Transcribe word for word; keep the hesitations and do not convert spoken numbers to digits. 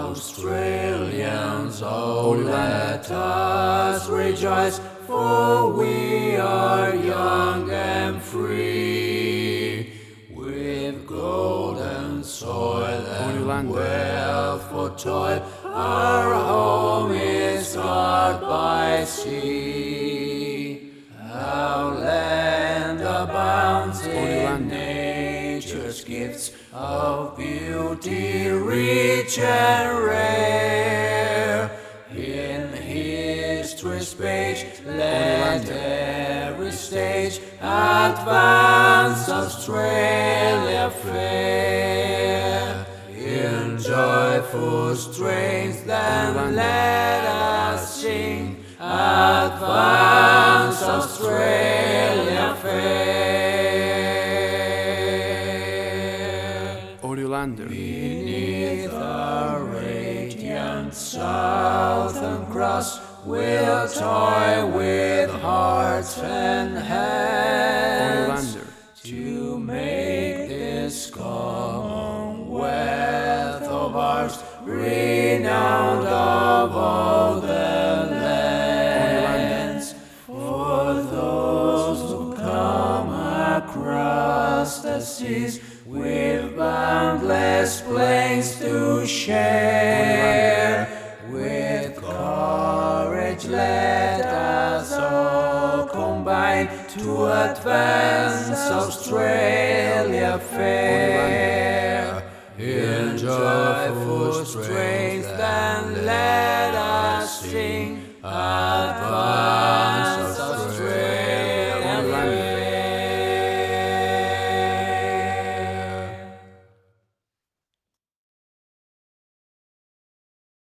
Australians, oh let us rejoice, for we are young and free, with golden soil and wealth for toil. Our home is marked by sea. Our land abounds in nature's gifts of beauty, rich and rare. In history's page, let every stage advance Australia fair. In joyful strains, then let us sing, advance Australia fair. Oriolander. Beneath our radiant Southern Cross, we'll toy with hearts and hands to make this commonwealth of ours renowned of all the lands. For those who come across the seas with boundless plains to share, with courage let us all combine to advance Australia fair.